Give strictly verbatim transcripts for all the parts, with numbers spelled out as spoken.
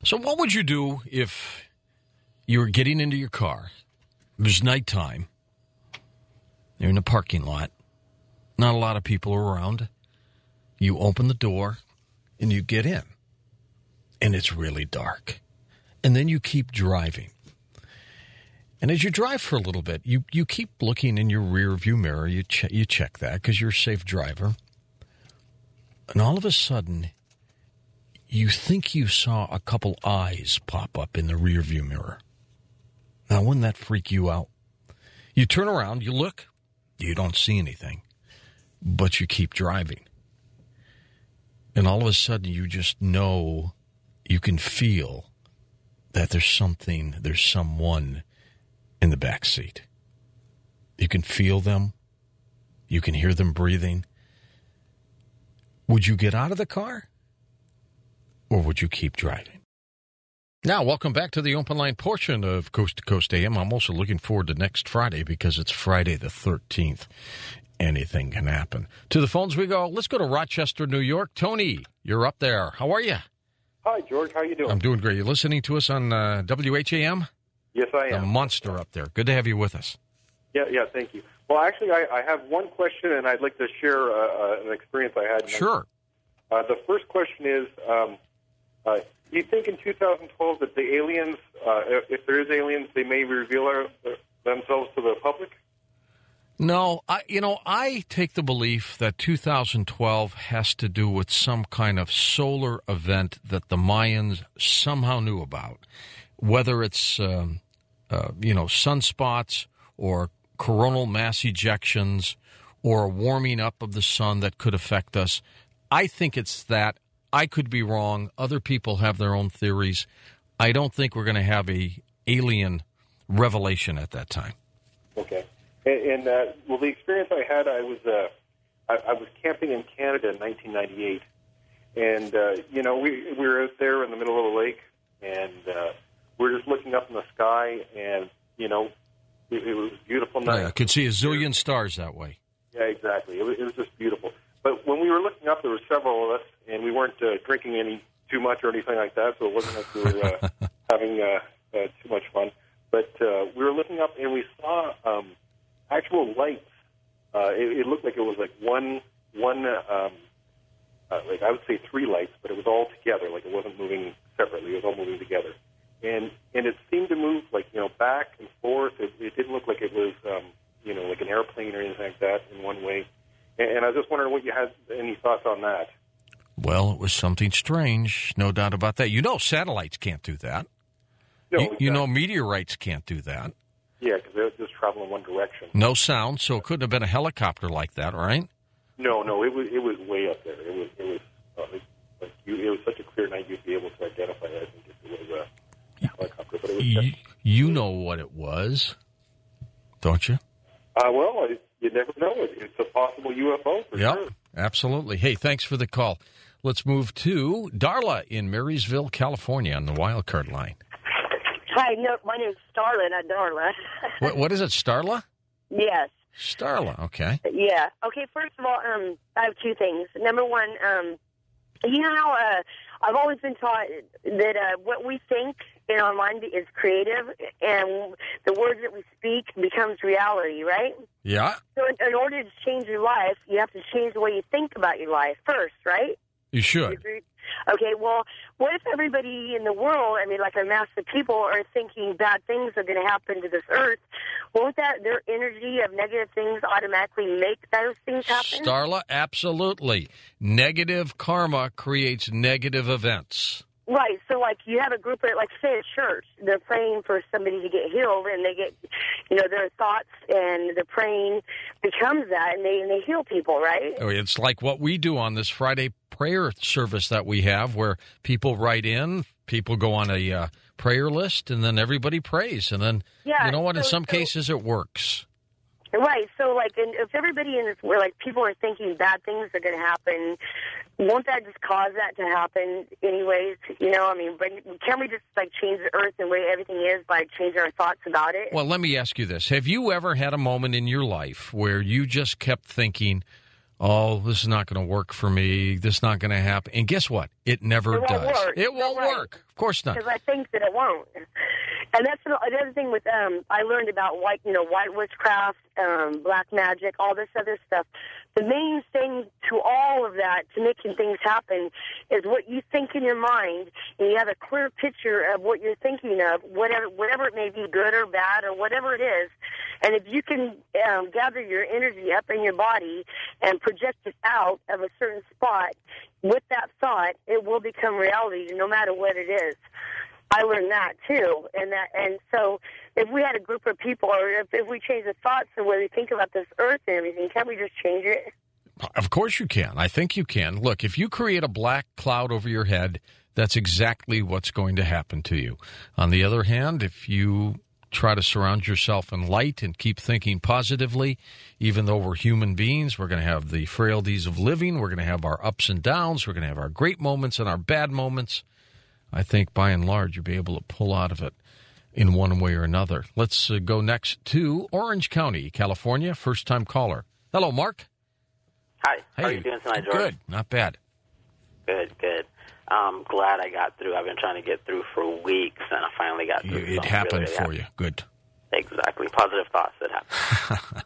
So what would you do if you were getting into your car, there's nighttime, you're in a parking lot, not a lot of people around, you open the door and you get in, and it's really dark, and then you keep driving. And as you drive for a little bit, you, you keep looking in your rear view mirror, you, che- you check that because you're a safe driver, and all of a sudden, you think you saw a couple eyes pop up in the rear view mirror. Now, wouldn't that freak you out? You turn around, you look, you don't see anything, but you keep driving. And all of a sudden, you just know, you can feel that there's something, there's someone in the back seat. You can feel them. You can hear them breathing. Would you get out of the car? Or would you keep driving? Now, welcome back to the open line portion of Coast to Coast A M. I'm also looking forward to next Friday because it's Friday the thirteenth. Anything can happen. To the phones we go. Let's go to Rochester, New York. Tony, you're up there. How are you? Hi, George. How you doing? I'm doing great. You listening to us on uh, W H A M? Yes, I am. A monster up there. Good to have you with us. Yeah, yeah, thank you. Well, actually, I, I have one question, and I'd like to share uh, uh, an experience I had. Sure. Uh, the first question is, um, uh, do you think in two thousand twelve that the aliens, uh, if there is aliens, they may reveal our, uh, themselves to the public? No, I, you know, I take the belief that two thousand twelve has to do with some kind of solar event that the Mayans somehow knew about, whether it's, um, uh, you know, sunspots or coronal mass ejections or a warming up of the sun that could affect us. I think it's that. I could be wrong. Other people have their own theories. I don't think we're going to have a alien revelation at that time. Okay. And, and uh, well, the experience I had, I was uh, I, I was camping in Canada in nineteen ninety-eight, and uh, you know we we were out there in the middle of the lake, and uh, we were just looking up in the sky, and you know it, it was a beautiful night. Yeah, I could see a zillion stars that way. Yeah, exactly. It was, it was just beautiful. But when we were looking up, there were several of us, and we weren't uh, drinking any too much or anything like that, so it wasn't like we were uh, having uh, uh, too much fun. But uh, we were looking up, and we saw um, actual lights. Uh, it, it looked like it was like one, one, um, uh, like I would say three lights, but it was all together. Like it wasn't moving separately; it was all moving together. And and it seemed to move like you know back and forth. It, it didn't look like it was um, you know like an airplane or anything like that in one way. And I was just wondering what you had any thoughts on that. Well, it was something strange, no doubt about that. You know satellites can't do that. No, you, exactly. you know meteorites can't do that. Yeah, because they just travel in one direction. No sound, so it couldn't have been a helicopter like that, right? No, no, it was it was way up there. It was it was uh, it, like you, it was such a clear night you'd be able to identify it. I think if it was a helicopter, but it was. You, you know what it was, don't you? Uh, well, I, you never know. It, it's a possible U F O for yep, sure. Absolutely. Hey, thanks for the call. Let's move to Darla in Marysville, California, on the wild card line. Hi, no, my name's Starla, not Darla. what, what is it, Starla? Yes. Starla, okay. Yeah. Okay, first of all, um, I have two things. Number one, um, you know how uh, I've always been taught that uh, what we think in our mind is creative, and the words that we speak becomes reality, right? Yeah. So in, in order to change your life, you have to change the way you think about your life first, right? You should. You agree? Okay, well, what if everybody in the world, I mean, like a mass of people, are thinking bad things are going to happen to this earth? Won't that, their energy of negative things automatically make those things happen? Starla, absolutely. Negative karma creates negative events. Right, so like you have a group of, like say at church, they're praying for somebody to get healed, and they get, you know, their thoughts and the praying becomes that, and they and they heal people, right? Oh, it's like what we do on this Friday prayer service that we have, where people write in, people go on a uh, prayer list, and then everybody prays, and then yeah, you know what? So, in some so, cases, it works. Right, so like, and if everybody in this, where like people are thinking bad things are going to happen, won't that just cause that to happen anyways? You know, I mean, but can we just like change the earth and the way everything is by changing our thoughts about it? Well, let me ask you this. Have you ever had a moment in your life where you just kept thinking, oh, this is not going to work for me, this is not going to happen? And guess what? It never It won't does. work. It won't Right. work. Of course not. Because I think that it won't. And that's another thing with um I learned about white you know white witchcraft, um, black magic, all this other stuff. The main thing to all of that, to making things happen, is what you think in your mind, and you have a clear picture of what you're thinking of, whatever whatever it may be, good or bad or whatever it is. And if you can um, gather your energy up in your body and project it out of a certain spot with that thought, it will become reality no matter what it is. I learned that too, and that, and so if we had a group of people, or if, if we change the thoughts the way we think about this earth and everything, can't we just change it? Of course you can. I think you can. Look, if you create a black cloud over your head, that's exactly what's going to happen to you. On the other hand, if you try to surround yourself in light and keep thinking positively, even though we're human beings, we're going to have the frailties of living, we're going to have our ups and downs, we're going to have our great moments and our bad moments. I think, by and large, you'll be able to pull out of it in one way or another. Let's uh, go next to Orange County, California. First-time caller. Hello, Mark. Hi. Hey. How are you doing tonight, George? Good. Not bad. Good, good. I'm glad I got through. I've been trying to get through for weeks, and I finally got through. You, it so happened really, for really you. Good. Exactly. Positive thoughts that happen.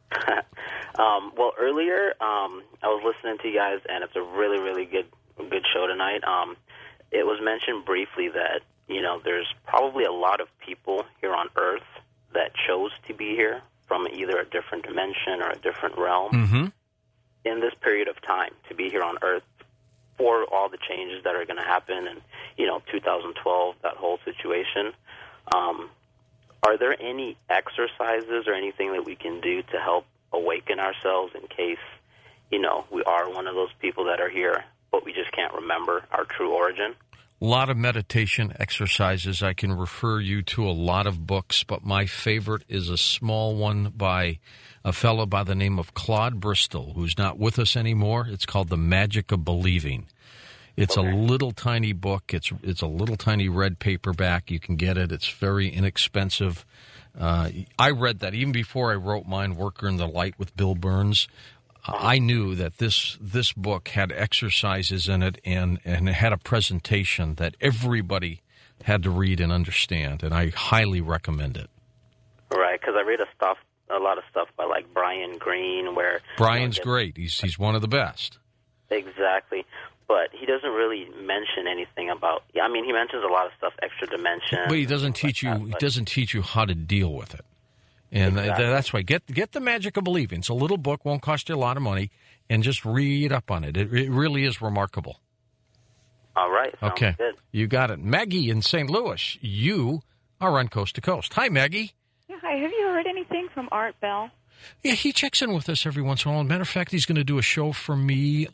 um, well, earlier um, I was listening to you guys, and it's a really, really good good show tonight. Um, it was mentioned briefly that, you know, there's probably a lot of people here on Earth that chose to be here from either a different dimension or a different realm Mm-hmm. in this period of time to be here on Earth for all the changes that are going to happen and, you know, two thousand twelve, that whole situation. Um, are there any exercises or anything that we can do to help awaken ourselves in case, you know, we are one of those people that are here, but we just can't remember our true origin? A lot of meditation exercises. I can refer you to a lot of books, but my favorite is a small one by a fellow by the name of Claude Bristol, who's not with us anymore. It's called The Magic of Believing. It's okay. a little tiny book. It's it's a little tiny red paperback. You can get it. It's very inexpensive. Uh, I read that even before I wrote mine, Worker in the Light with Bill Burns. I knew that this this book had exercises in it and, and it had a presentation that everybody had to read and understand, and I highly recommend it. Right, because I read a stuff a lot of stuff by like Brian Greene, where Brian's you know, great. He's he's one of the best. Exactly, but he doesn't really mention anything about. I mean, he mentions a lot of stuff, extra dimension. But he doesn't teach like you. That, he doesn't teach you how to deal with it. And exactly. that's why get get The Magic of Believing. It's a little book, won't cost you a lot of money, and just read up on it. It, it really is remarkable. All right. Sounds okay. Good. You got it. Maggie in Saint Louis, you are on Coast to Coast. Hi, Maggie. Yeah, hi. Have you heard anything from Art Bell? Yeah, he checks in with us every once in a while. As a matter of fact, he's going to do a show for me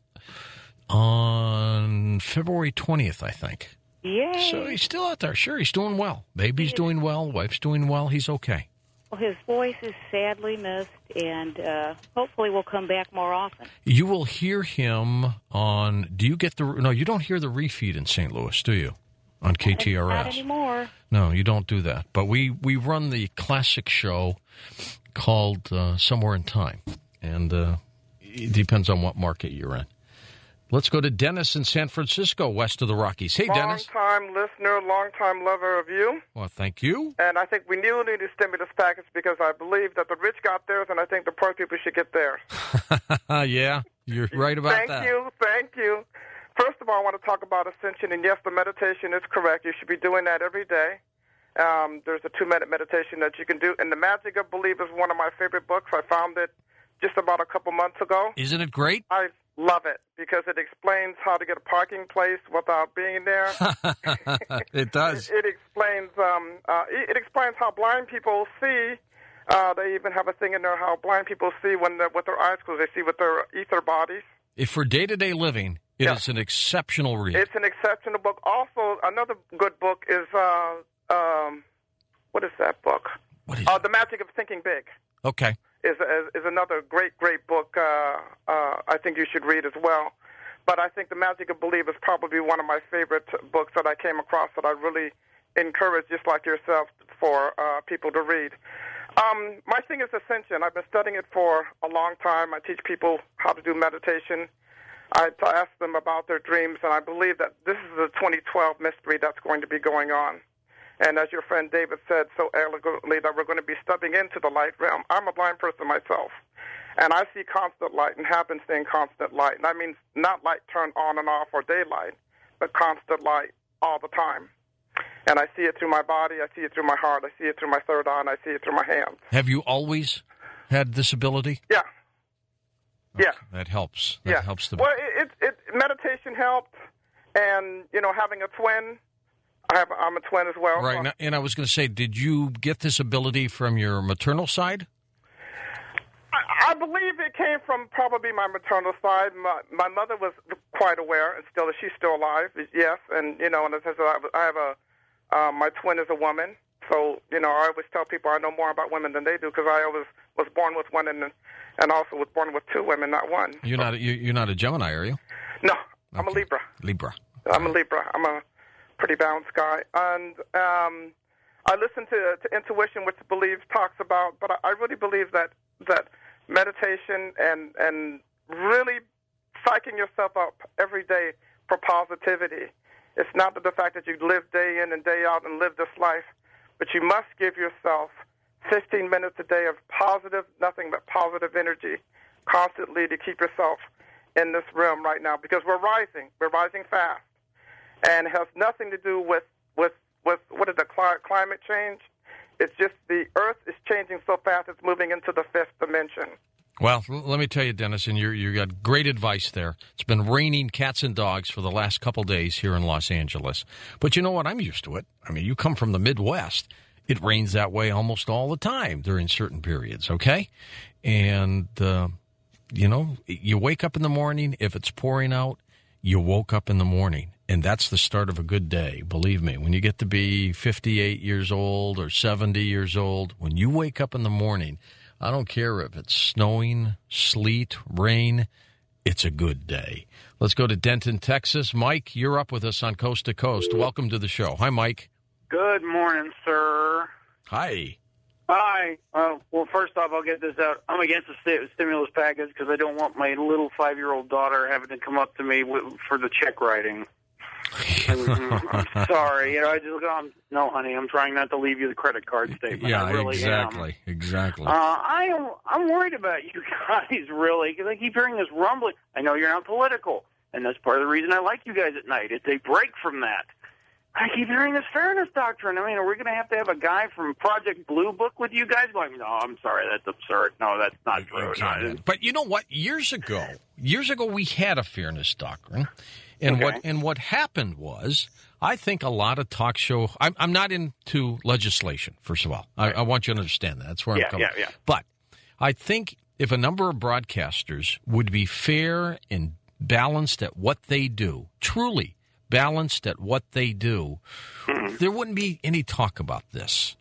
on February twentieth, I think. Yay. So he's still out there. Sure, he's doing well. Baby's doing well. Wife's doing well. He's okay. Well, his voice is sadly missed, and uh, hopefully will come back more often. You will hear him on, do you get the, no, you don't hear the refeed in Saint Louis, do you? On K T R S. Not anymore. No, you don't do that. But we, we run the classic show called uh, Somewhere in Time, and uh, it depends on what market you're in. Let's go to Dennis in San Francisco, west of the Rockies. Hey, Dennis. Long-time listener, long-time lover of you. Well, thank you. And I think we do need a stimulus package because I believe that the rich got theirs, and I think the poor people should get theirs. Yeah, you're right about thank that. Thank you, thank you. First of all, I want to talk about ascension, and yes, the meditation is correct. You should be doing that every day. Um, there's a two-minute meditation that you can do, and The Magic of Belief is one of my favorite books. I found it just about a couple months ago. Isn't it great? I love it because it explains how to get a parking place without being there. It does. It, it explains. Um, uh, it, it explains how blind people see. Uh, they even have a thing in there how blind people see when they're with their eyes closed. They see with their ether bodies. If for day-to-day living, it yeah. is an exceptional read. It's an exceptional book. Also, another good book is uh, um, what is that book? What is uh, it? The Magic of Thinking Big. Okay. Is, is is another great, great book uh, uh, I think you should read as well. But I think The Magic of Belief is probably one of my favorite books that I came across that I really encourage, just like yourself, for uh, people to read. Um, my thing is ascension. I've been studying it for a long time. I teach people how to do meditation. I t- ask them about their dreams, and I believe that this is a twenty twelve mystery that's going to be going on. And as your friend David said so elegantly, that we're going to be stepping into the light realm. I'm a blind person myself, and I see constant light and have been seeing constant light. And that means not light turned on and off or daylight, but constant light all the time. And I see it through my body, I see it through my heart, I see it through my third eye, and I see it through my hands. Have you always had this ability? Yeah. Okay, yeah. That helps. That yeah. helps the. Well, it, it, it meditation helped, and you know, having a twin. I have, I'm a twin as well. Right, so. And I was going to say, did you get this ability from your maternal side? I, I believe it came from probably my maternal side. My, my mother was quite aware, and still, she's still alive. Yes, and you know, and it says I have a. Um, my twin is a woman, so you know, I always tell people I know more about women than they do because I always was born with one and and also was born with two women, not one. You're so. not. A, you're not a Gemini, are you? No, I'm okay. a Libra. Libra. I'm a Libra. I'm a pretty balanced guy, and um, I listen to, to intuition, which believes talks about. But I, I really believe that that meditation and and really psyching yourself up every day for positivity. It's not the fact that you live day in and day out and live this life, but you must give yourself fifteen minutes a day of positive, nothing but positive energy, constantly to keep yourself in this realm right now, because we're rising. We're rising fast. And it has nothing to do with, with, with what is the cli- climate change? It's just the Earth is changing so fast it's moving into the fifth dimension. Well, let me tell you, Dennis, and you you got great advice there. It's been raining cats and dogs for the last couple days here in Los Angeles. But you know what? I'm used to it. I mean, you come from the Midwest. It rains that way almost all the time during certain periods, okay? And, uh, you know, you wake up in the morning. If it's pouring out, you woke up in the morning. And that's the start of a good day, believe me. When you get to be fifty-eight years old or seventy years old, when you wake up in the morning, I don't care if it's snowing, sleet, rain, it's a good day. Let's go to Denton, Texas. Mike, you're up with us on Coast to Coast. Welcome to the show. Hi, Mike. Good morning, sir. Hi. Hi. Uh, well, first off, I'll get this out. I'm against the st- stimulus package because I don't want my little five-year-old daughter having to come up to me w- for the check writing. I'm sorry. You know, I just go, um, no, honey, I'm trying not to leave you the credit card statement. Yeah, I really exactly, am. exactly. Uh, I am, I'm worried about you guys, really, because I keep hearing this rumbling. I know you're not political, and that's part of the reason I like you guys at night. It's a break from that. I keep hearing this fairness doctrine. I mean, are we going to have to have a guy from Project Blue Book with you guys going, no, I'm sorry, that's absurd. No, that's not true. No. But you know what? Years ago, years ago, we had a fairness doctrine. And okay. what and what happened was, I think a lot of talk show. I'm, I'm not into legislation. First of all, I, I want you to understand that. That's where yeah, I'm coming. Yeah, yeah. But I think if a number of broadcasters would be fair and balanced at what they do, truly balanced at what they do, mm-hmm. there wouldn't be any talk about this.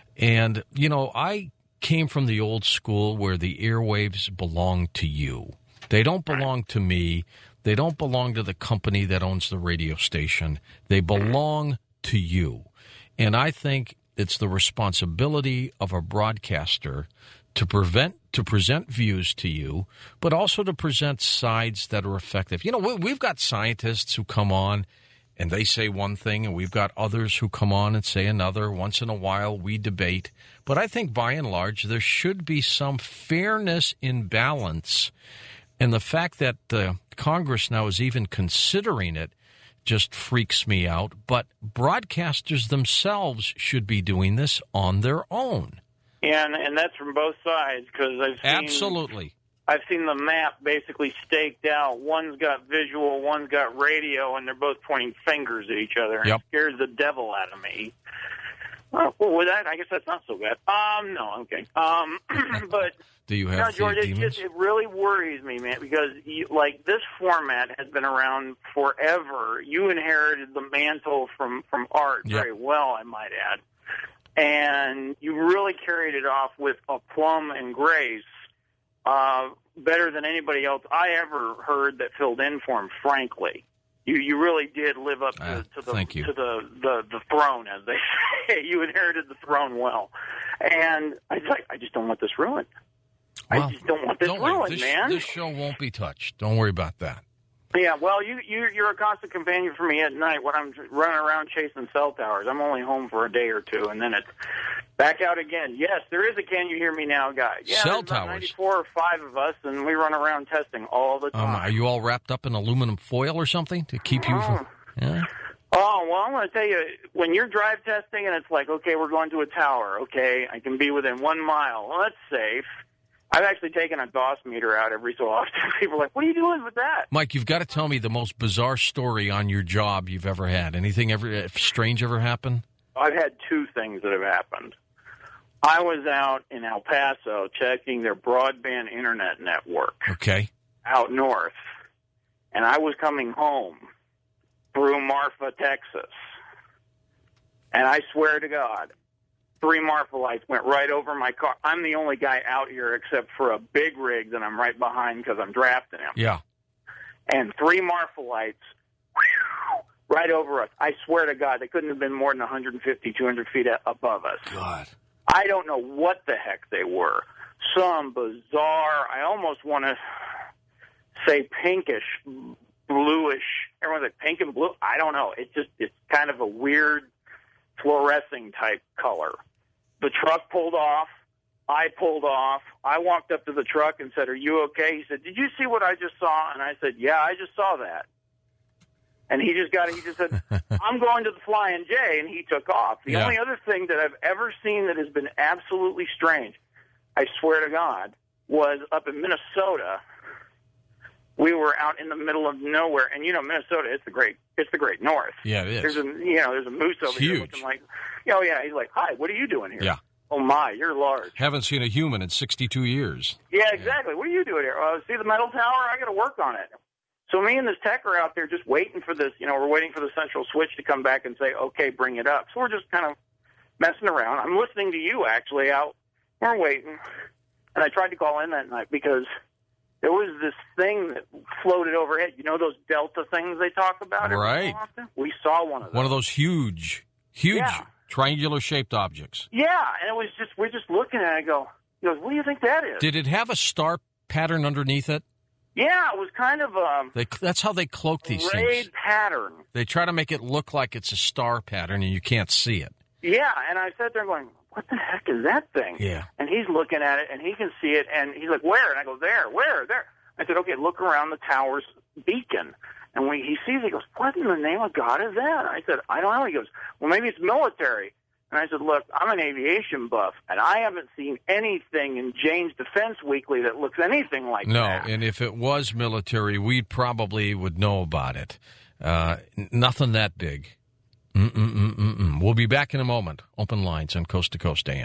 And you know, I came from the old school where the airwaves belong to you. They don't belong to me. They don't belong to the company that owns the radio station. They belong to you. And I think it's the responsibility of a broadcaster to prevent to present views to you, but also to present sides that are effective. You know, we've got scientists who come on and they say one thing, and we've got others who come on and say another. Once in a while, we debate. But I think by and large, there should be some fairness in balance. And the fact that uh, Congress now is even considering it just freaks me out. But broadcasters themselves should be doing this on their own. Yeah, and, and that's from both sides, because I've seen absolutely. I've seen the map basically staked out. One's got visual, one's got radio, and they're both pointing fingers at each other. Yep. It scares the devil out of me. Well, with that, I guess that's not so bad. Um, no, okay. Um, but do you have no, George? It demons? just it really worries me, man, because you, like this format has been around forever. You inherited the mantle from from Art yep. very well, I might add, and you really carried it off with aplomb and grace, uh, better than anybody else I ever heard that filled in for him. Frankly. You you really did live up to, uh, to the thank you. to the, the, the throne, as they say. You inherited the throne well, and I was like, I just don't want this ruined. Well, I just don't want this don't ruined, worry. This, man. This show won't be touched. Don't worry about that. Yeah, well, you, you, you're a constant companion for me at night when I'm running around chasing cell towers. I'm only home for a day or two, and then it's back out again. Yes, there is a Can You Hear Me Now guy. Yeah, cell there's about towers. ninety-four or five of us, and we run around testing all the time. Um, are you all wrapped up in aluminum foil or something to keep you from... Yeah? Oh, well, I'm going to tell you, when you're drive testing and it's like, okay, we're going to a tower, okay, I can be within one mile. Well, that's safe. I've actually taken a DOS meter out every so often. People are like, what are you doing with that? Mike, you've got to tell me the most bizarre story on your job you've ever had. Anything ever strange ever happen? I've had two things that have happened. I was out in El Paso checking their broadband internet network. Okay. Out north. And I was coming home through Marfa, Texas. And I swear to God, three Marfa lights went right over my car. I'm the only guy out here except for a big rig that I'm right behind because I'm drafting him. Yeah. And three Marfa lights whew, right over us. I swear to God, they couldn't have been more than one hundred fifty, two hundred feet above us. God. I don't know what the heck they were. Some bizarre, I almost want to say pinkish, bluish. Everyone's like pink and blue. I don't know. It's just, it's kind of a weird fluorescing type color. The truck pulled off. I pulled off. I walked up to the truck and said, are you okay? He said, did you see what I just saw? And I said, yeah, I just saw that. And he just got it. He just said, I'm going to the Flying J, and he took off. The Yeah. only other thing that I've ever seen that has been absolutely strange, I swear to God, was up in Minnesota. We were out in the middle of nowhere, and you know Minnesota, it's the great, it's the great North. Yeah, it is. There's a, you know, there's a moose over It's here huge. looking like, oh yeah. He's like, hi, what are you doing here? Yeah. Oh my, you're large. Haven't seen a human in sixty-two years. Yeah, exactly. What are you doing here? Uh, see the metal tower? I got to work on it. So me and this tech are out there just waiting for this. You know, we're waiting for the central switch to come back and say, okay, bring it up. So we're just kind of messing around. I'm listening to you actually out. We're waiting. And I tried to call in that night because there was this thing that floated overhead. You know those Delta things they talk about? every so Right. often? We saw one of those. One of those huge, huge Yeah. triangular-shaped objects. Yeah, and it was just, we're just looking at it and go, he goes, what do you think that is? Did it have a star pattern underneath it? Yeah, it was kind of a They, that's how they cloak these raid things. pattern. They try to make it look like it's a star pattern, and you can't see it. Yeah, and I sat there going, what the heck is that thing? Yeah. And he's looking at it, and he can see it, and he's like, where? And I go, there, where, there. I said, okay, look around the tower's beacon. And when he sees it, he goes, what in the name of God is that? I said, I don't know. He goes, well, maybe it's military. And I said, look, I'm an aviation buff, and I haven't seen anything in Jane's Defense Weekly that looks anything like No, that. and if it was military, we probably would know about it. Uh, n- nothing that big. Mm-mm-mm-mm-mm. We'll be back in a moment. Open lines on Coast to Coast A M.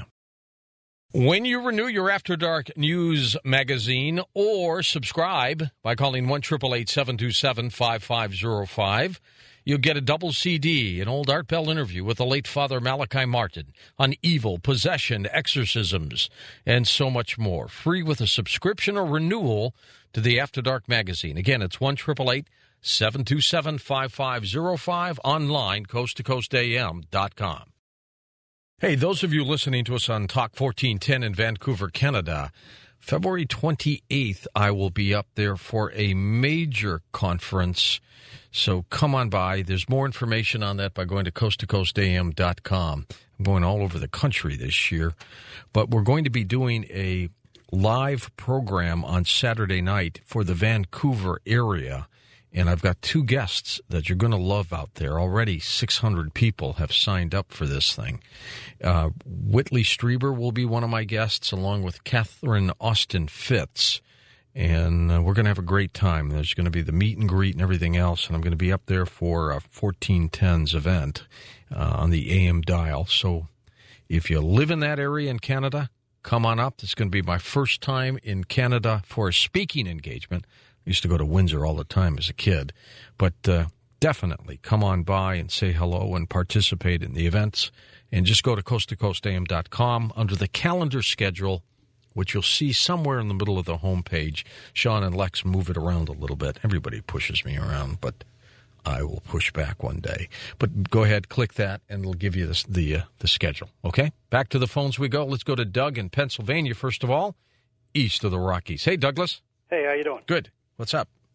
When you renew your After Dark News magazine or subscribe by calling one eight eight eight, seven two seven, five five zero five, you'll get a double C D, an old Art Bell interview with the late Father Malachi Martin on evil, possession, exorcisms, and so much more. Free with a subscription or renewal to the After Dark magazine. Again, it's one eight eight eight, seven two seven, five five zero five, online, coast to coast A M dot com. Hey, those of you listening to us on Talk fourteen ten in Vancouver, Canada, February twenty-eighth, I will be up there for a major conference. So come on by. There's more information on that by going to coast to coast A M dot com. I'm going all over the country this year. But we're going to be doing a live program on Saturday night for the Vancouver area. And I've got two guests that you're going to love out there. Already six hundred people have signed up for this thing. Uh, Whitley Strieber will be one of my guests, along with Catherine Austin Fitz. And uh, we're going to have a great time. There's going to be the meet and greet and everything else. And I'm going to be up there for a fourteen ten's event uh, on the A M dial. So if you live in that area in Canada, come on up. It's going to be my first time in Canada for a speaking engagement. I used to go to Windsor all the time as a kid. But uh, definitely come on by and say hello and participate in the events. And just go to coast to coast A M dot com under the calendar schedule, which you'll see somewhere in the middle of the homepage. Sean and Lex move it around a little bit. Everybody pushes me around, but I will push back one day. But go ahead, click that, and it'll give you this, the uh, the schedule. Okay? Back to the phones we go. Let's go to Doug in Pennsylvania, first of all, east of the Rockies. Hey, Douglas. Hey, how you doing? Good. What's up?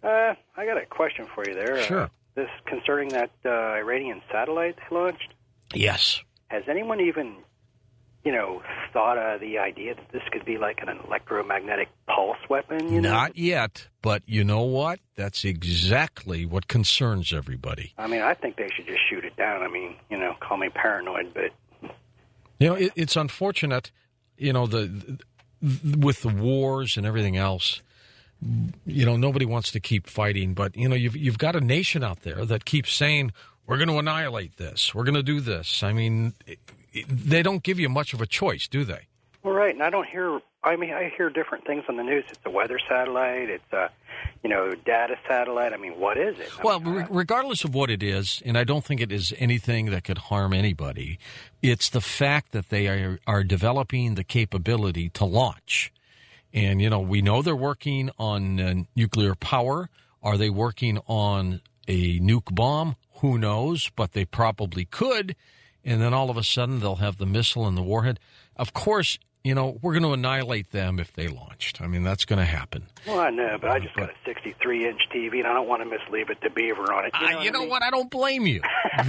Uh, I got a question for you there. Sure. Uh, this concerning that uh, Iranian satellite they launched. Yes. Has anyone even, you know, thought of the idea that this could be like an electromagnetic pulse weapon? You know? Not yet, but you know what? That's exactly what concerns everybody. I mean, I think they should just shoot it down. I mean, you know, call me paranoid, but You know, it, it's unfortunate, you know, the, the with the wars and everything else. You know, nobody wants to keep fighting, but, you know, you've, you've got a nation out there that keeps saying, we're going to annihilate this. We're going to do this. I mean, it, it, they don't give you much of a choice, do they? well, right. And I don't hear. I mean, I hear different things on the news. It's a weather satellite. It's a, you know, data satellite. I mean, what is it? I Well, mean, re- regardless of what it is, and I don't think it is anything that could harm anybody, it's the fact that they are, are developing the capability to launch. And, you know, we know they're working on uh, nuclear power. Are they working on a nuke bomb? Who knows? But they probably could. And then all of a sudden they'll have the missile and the warhead. Of course, you know, we're going to annihilate them if they launched. I mean, that's going to happen. well, I know, but I just got a sixty-three inch T V, and I don't want to misleave it to Beaver on it. You know, Uh, what, you I know mean? what? I don't blame you.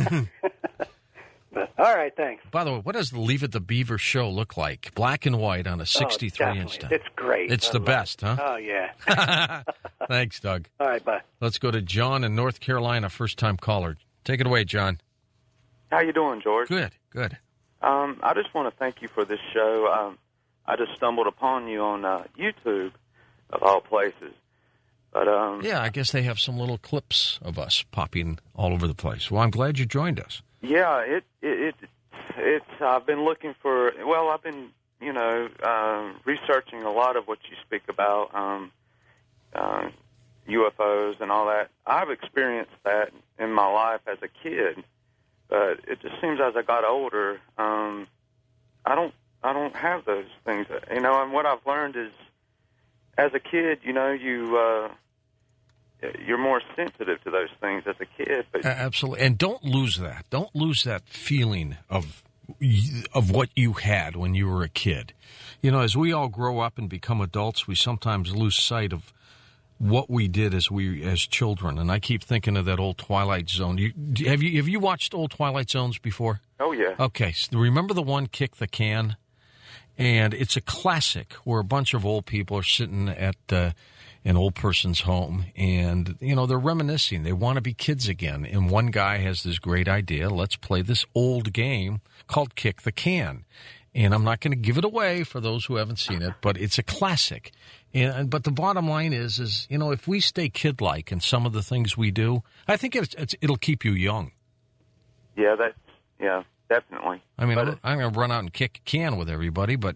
But, all right, thanks. By the way, what does the Leave It to Beaver show look like? Black and white on a sixty-three oh, inch. definitely. It's great. It's I the love best, it. huh? Oh, yeah. Thanks, Doug. All right, bye. Let's go to John in North Carolina, first-time caller. Take it away, John. How you doing, George? Good, good. Um, I just want to thank you for this show. Um, I just stumbled upon you on uh, YouTube, of all places. But um, Yeah, I guess they have some little clips of us popping all over the place. Well, I'm glad you joined us. yeah, it it, it it's. I've been looking for. Well, I've been you know uh, researching a lot of what you speak about, um, uh, U F Os and all that. I've experienced that in my life as a kid, but it just seems as I got older, um, I don't. I don't have those things, you know. And what I've learned is, as a kid, you know, you uh, you're more sensitive to those things as a kid. But A- Absolutely. And don't lose that. Don't lose that feeling of of what you had when you were a kid. You know, as we all grow up and become adults, we sometimes lose sight of what we did as we as children. And I keep thinking of that old Twilight Zone. You, have you have you watched old Twilight Zones before? oh yeah, Okay, so remember the one, Kick the Can? And it's a classic where a bunch of old people are sitting at uh, an old person's home, and, you know, they're reminiscing. They want to be kids again. And one guy has this great idea. Let's play this old game called Kick the Can. And I'm not going to give it away for those who haven't seen it, but it's a classic. And but the bottom line is, is you know, if we stay kid-like in some of the things we do, I think it's, it's, it'll keep you young. yeah, that's yeah, definitely. I mean, But I'm, I'm going to run out and kick a can with everybody, but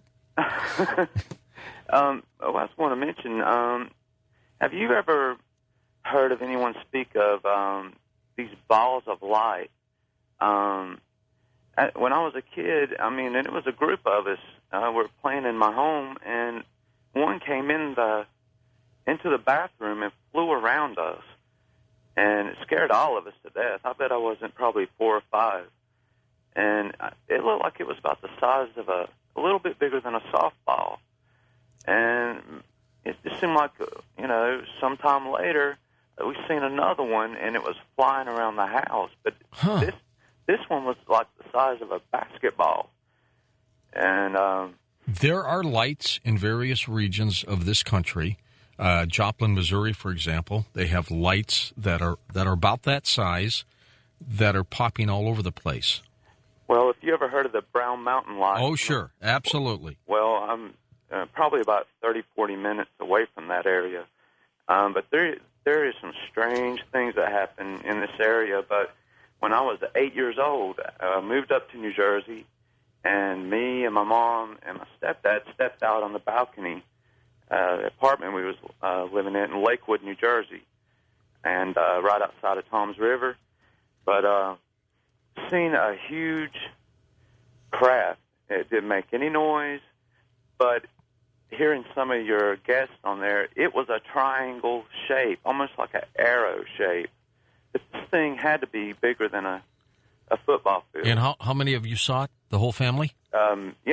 Um, oh, I just want to mention, um, have you ever heard of anyone speak of um, these balls of light? Um, I, when I was a kid, I mean, and it was a group of us. Uh, we were playing in my home, and one came in the into the bathroom and flew around us, and it scared all of us to death. I bet I wasn't probably four or five, and it looked like it was about the size of a, a little bit bigger than a softball. And it just seemed like, you know, sometime later, we seen another one, and it was flying around the house. But Huh. this this one was like the size of a basketball. And um, there are lights in various regions of this country. Uh, Joplin, Missouri, for example, they have lights that are that are about that size that are popping all over the place. well, if you ever heard of the Brown Mountain Light. Oh, sure. Absolutely. Well, I'm uh, probably about thirty, forty minutes away from that area. Um, but there, there is some strange things that happen in this area. But when I was eight years old, I moved up to New Jersey, and me and my mom and my stepdad stepped out on the balcony, uh, the apartment we was uh, living in in Lakewood, New Jersey, and uh, right outside of Toms River. But uh, seen a huge craft. It didn't make any noise, but hearing some of your guests on there, it was a triangle shape, almost like an arrow shape. This thing had to be bigger than a, a football field. And how, how many of you saw it? The whole family? Um, yeah,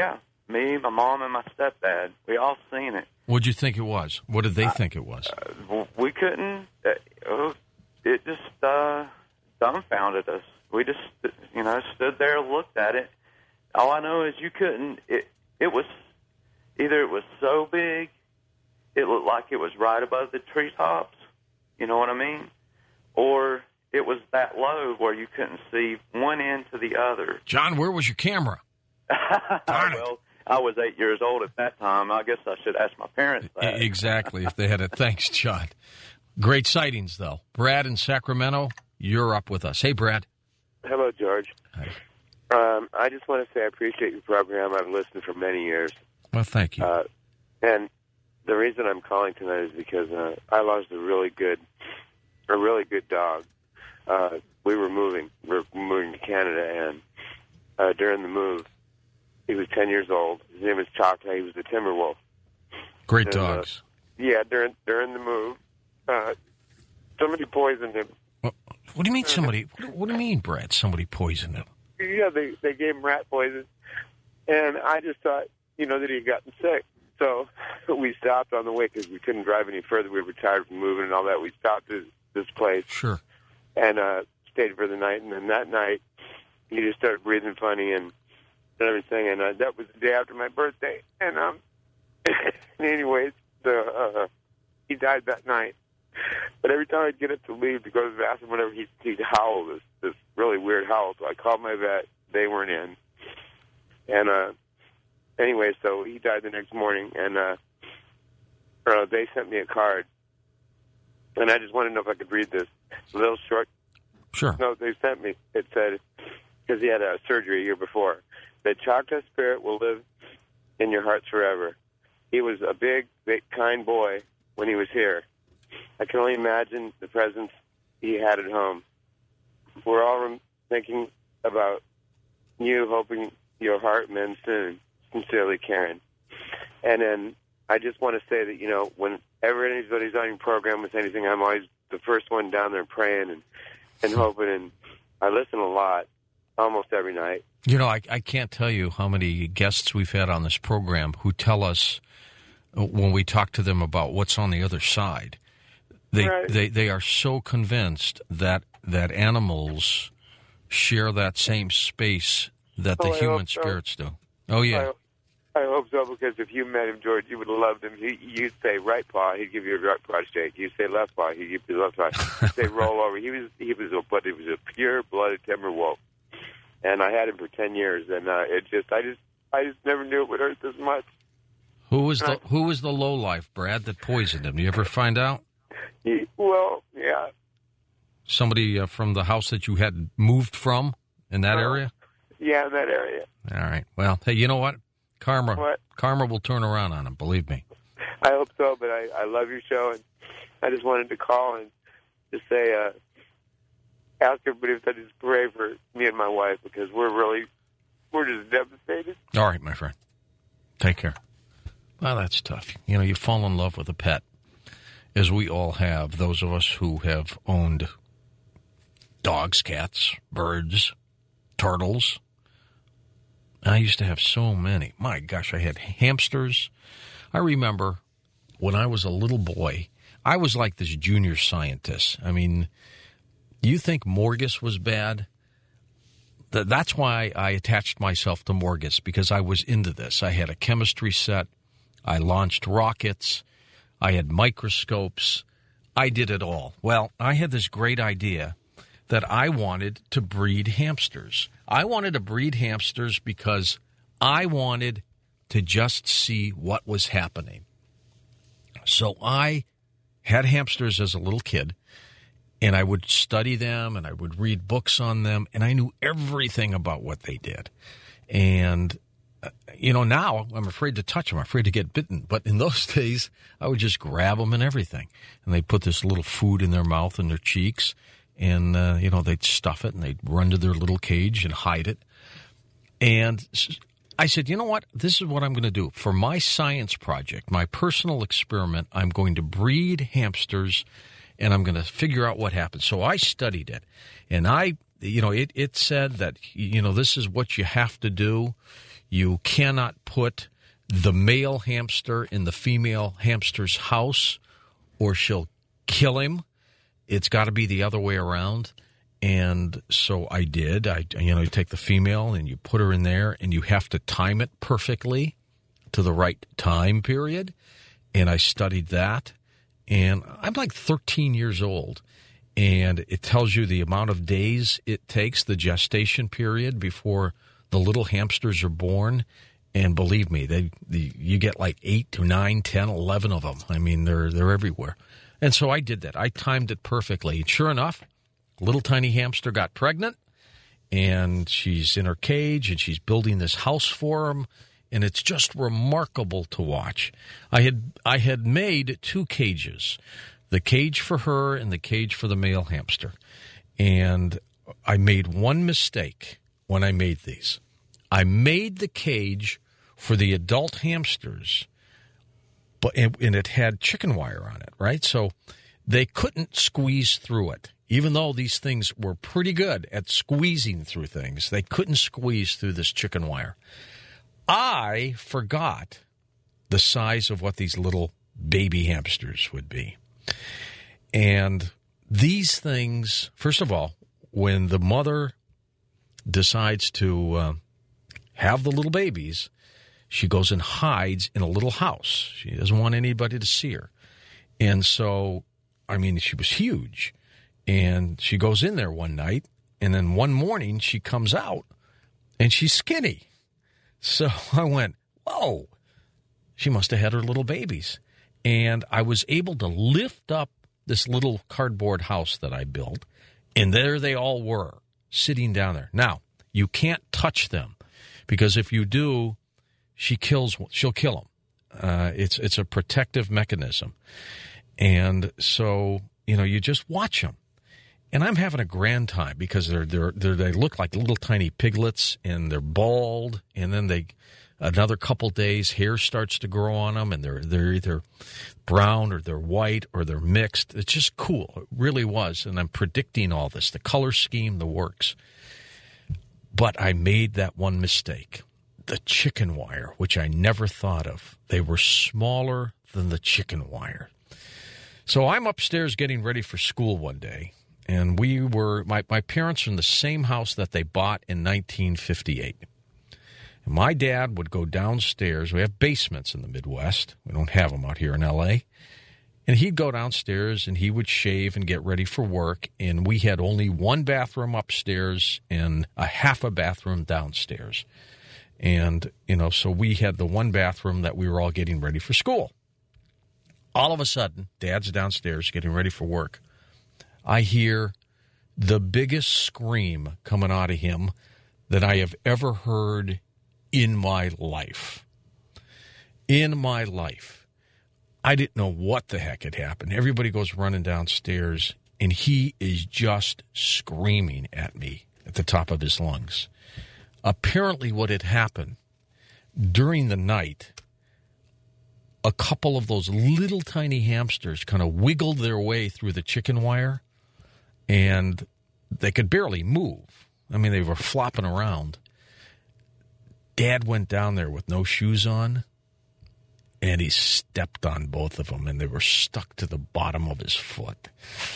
Me, my mom, and my stepdad. We all seen it. What'd you think it was? What did they I, think it was? Uh, we couldn't. Uh, it just uh, dumbfounded us. We just, you know, stood there, looked at it. All I know is you couldn't. It it was either it was so big, it looked like it was right above the treetops. You know what I mean? Or it was that low where you couldn't see one end to the other. John, where was your camera? Darn it. Well, I was eight years old at that time. I guess I should ask my parents that. Exactly, if they had it. Thanks, John. Great sightings, though. Brad in Sacramento, you're up with us. Hey, Brad. Hello, George. Hi. Um, I just want to say I appreciate your program. I've listened for many years. Well, thank you. Uh, and the reason I'm calling tonight is because uh, I lost a really good, a really good dog. Uh, we were moving. We were moving to Canada, and uh, during the move, he was ten years old. His name was Chaka. He was a timber wolf. Great and, dogs. Uh, yeah, during during the move, uh, somebody poisoned him. What, what do you mean somebody? What, what do you mean, Brad? Somebody poisoned him? Yeah, they they gave him rat poison, and I just thought, you know, that he had gotten sick. So we stopped on the way because we couldn't drive any further. We were tired from moving and all that. We stopped at this place. Sure. And uh, stayed for the night, and then that night he just started breathing funny and everything. And uh, that was the day after my birthday. And um, anyways, the uh, he died that night. But every time I'd get up to leave to go to the bathroom, whenever he'd, he'd howl this this really weird howl. So I called my vet. They weren't in. And uh, anyway, so he died the next morning, and uh, uh, they sent me a card. And I just wanted to know if I could read this little short sure. note they sent me. It said, because he had a surgery a year before, that Chaka's spirit will live in your hearts forever. He was a big, big, kind boy when he was here. I can only imagine the presence he had at home. We're all thinking about you, hoping your heart mends soon. Sincerely, Karen. And then I just want to say that, you know, whenever anybody's on your program with anything, I'm always the first one down there praying and, and hoping. And I listen a lot, almost every night. You know, I, I can't tell you how many guests we've had on this program who tell us when we talk to them about what's on the other side. They, right. they they are so convinced that that animals share that same space that the oh, human so. spirits do. Oh, yeah. I, I hope so, because if you met him, George, you would have loved him. He, you'd say right paw, he'd give you a right paw shake. You'd say left paw, he'd give you the left paw. You'd say roll over. He was he was a but he was a pure-blooded timber wolf, and I had him for ten years, and uh, it just I just I just never knew it would hurt this much. Who was the Who was the lowlife, Brad, that poisoned him? Do you ever find out? He, well, yeah. Somebody uh, from the house that you had moved from in that uh, area? Yeah, in that area. All right. Well, hey, you know what? Karma what? karma will turn around on him, believe me. I hope so, but I, I love your show, and I just wanted to call and just say, uh, ask everybody if they just pray for me and my wife, because we're really, we're just devastated. All right, my friend. Take care. Well, that's tough. You know, you fall in love with a pet, as we all have, those of us who have owned dogs, cats, birds, turtles. I used to have so many. My gosh, I had hamsters. I remember when I was a little boy, I was like this junior scientist. I mean, you think Morgus was bad? That's why I attached myself to Morgus, because I was into this. I had a chemistry set. I launched rockets. I had microscopes. I did it all. Well, I had this great idea that I wanted to breed hamsters. I wanted to breed hamsters because I wanted to just see what was happening. So I had hamsters as a little kid, and I would study them, and I would read books on them, and I knew everything about what they did. And you know, now I'm afraid to touch them. I'm afraid to get bitten. But in those days, I would just grab them and everything. And they'd put this little food in their mouth and their cheeks. And, uh, you know, they'd stuff it and they'd run to their little cage and hide it. And I said, you know what? This is what I'm going to do. For my science project, my personal experiment, I'm going to breed hamsters and I'm going to figure out what happens. So I studied it. And I, you know, it, it said that, you know, this is what you have to do. You cannot put the male hamster in the female hamster's house or she'll kill him. It's got to be the other way around. And so I did. I, you know, you take the female and you put her in there, and you have to time it perfectly to the right time period. And I studied that. And I'm like thirteen years old. And it tells you the amount of days it takes, the gestation period, before the little hamsters are born. And believe me, they, the, you get like eight to nine, ten, eleven of them. I mean, they're they're everywhere. And so I did that. I timed it perfectly. And sure enough, little tiny hamster got pregnant, and she's in her cage, and she's building this house for him, and it's just remarkable to watch. I had I had made two cages, the cage for her and the cage for the male hamster, and I made one mistake when I made these. I made the cage for the adult hamsters, but and, and it had chicken wire on it, right? So they couldn't squeeze through it. Even though these things were pretty good at squeezing through things, they couldn't squeeze through this chicken wire. I forgot the size of what these little baby hamsters would be. And these things, first of all, when the mother decides to uh, have the little babies, she goes and hides in a little house. She doesn't want anybody to see her. And so, I mean, she was huge. And she goes in there one night, and then one morning she comes out, and she's skinny. So I went, whoa, she must have had her little babies. And I was able to lift up this little cardboard house that I built, and there they all were, sitting down there. Now, you can't touch them, because if you do, she kills. She'll kill them. Uh, it's it's a protective mechanism. And so, you know, you just watch them. And I'm having a grand time because they're, they're, they're, they look like little tiny piglets, and they're bald. And then they, another couple days, hair starts to grow on them, and they're they're either brown or they're white or they're mixed. It's just cool. It really was. And I'm predicting all this, the color scheme, the works. But I made that one mistake, the chicken wire, which I never thought of. They were smaller than the chicken wire. So I'm upstairs getting ready for school one day. And we were, my, my parents were in the same house that they bought in nineteen fifty-eight. And my dad would go downstairs. We have basements in the Midwest. We don't have them out here in L A. And he'd go downstairs, and he would shave and get ready for work. And we had only one bathroom upstairs and a half a bathroom downstairs. And, you know, so we had the one bathroom that we were all getting ready for school. All of a sudden, Dad's downstairs getting ready for work. I hear the biggest scream coming out of him that I have ever heard in my life. In my life. I didn't know what the heck had happened. Everybody goes running downstairs, and he is just screaming at me at the top of his lungs. Apparently what had happened during the night, a couple of those little tiny hamsters kind of wiggled their way through the chicken wire, and they could barely move. I mean, they were flopping around. Dad went down there with no shoes on, and he stepped on both of them, and they were stuck to the bottom of his foot.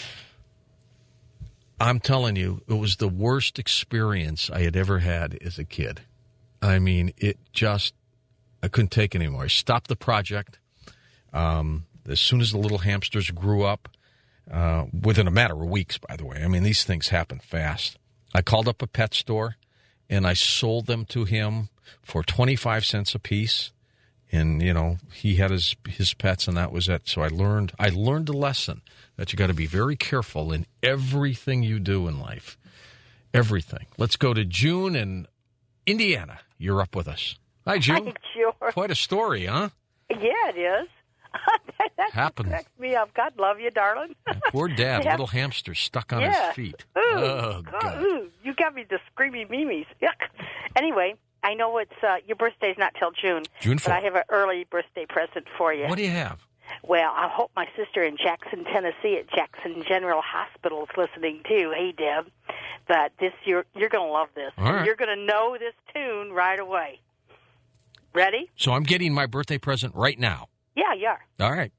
I'm telling you, it was the worst experience I had ever had as a kid. I mean, it just, I couldn't take it anymore. I stopped the project. Um, as soon as the little hamsters grew up, uh, within a matter of weeks, by the way. I mean, these things happen fast. I called up a pet store, and I sold them to him for twenty-five cents a piece. And, you know, he had his his pets, and that was it. So I learned I learned a lesson that you got to be very careful in everything you do in life. Everything. Let's go to June in Indiana. You're up with us. Hi, June. Hi, sure. Quite a story, huh? Yeah, it is. that Happened. cracks me up. God love you, darling. Poor Dad, Yeah. little hamster stuck on Yeah. his feet. Ooh, Oh, God, God. ooh, you got me the screaming memes. Yuck. Anyway, I know it's uh, your birthday's not till June. June But fourth. I have an early birthday present for you. What do you have? Well, I hope my sister in Jackson, Tennessee at Jackson General Hospital is listening too. Hey, Deb. But this you're you're going to love this. All right. You're going to know this tune right away. Ready? So I'm getting my birthday present right now. Yeah, you are. All right.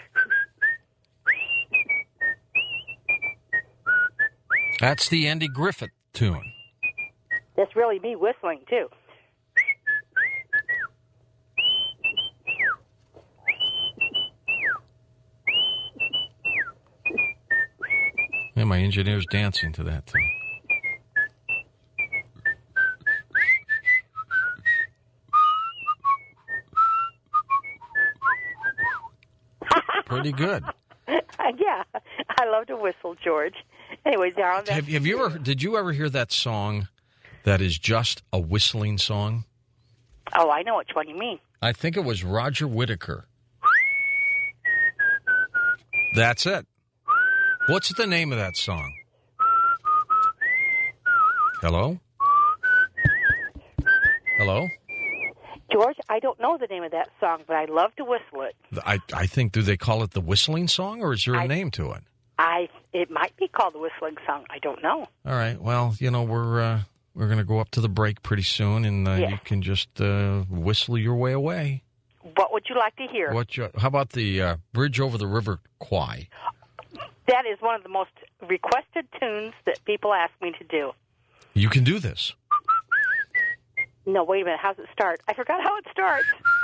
That's the Andy Griffith tune. That's really me whistling, too. Yeah, my engineer's dancing to that too. Pretty good. Yeah, I love to whistle, George. Anyways, Darren, Have, have you ever? Did you ever hear that song? That is just a whistling song. Oh, I know which one you mean. I think it was Roger Whittaker. That's it. What's the name of that song? Hello? Hello? George, I don't know the name of that song, but I love to whistle it. I, I think, do they call it the whistling song, or is there a I, name to it? I It might be called the whistling song. I don't know. All right. Well, you know, we're uh, we're going to go up to the break pretty soon, and uh, Yes. you can just uh, whistle your way away. What would you like to hear? What? You, how about the uh, Bridge Over the River Kwai? That is one of the most requested tunes that people ask me to do. You can do this. No, wait a minute. How's it start? I forgot how it starts.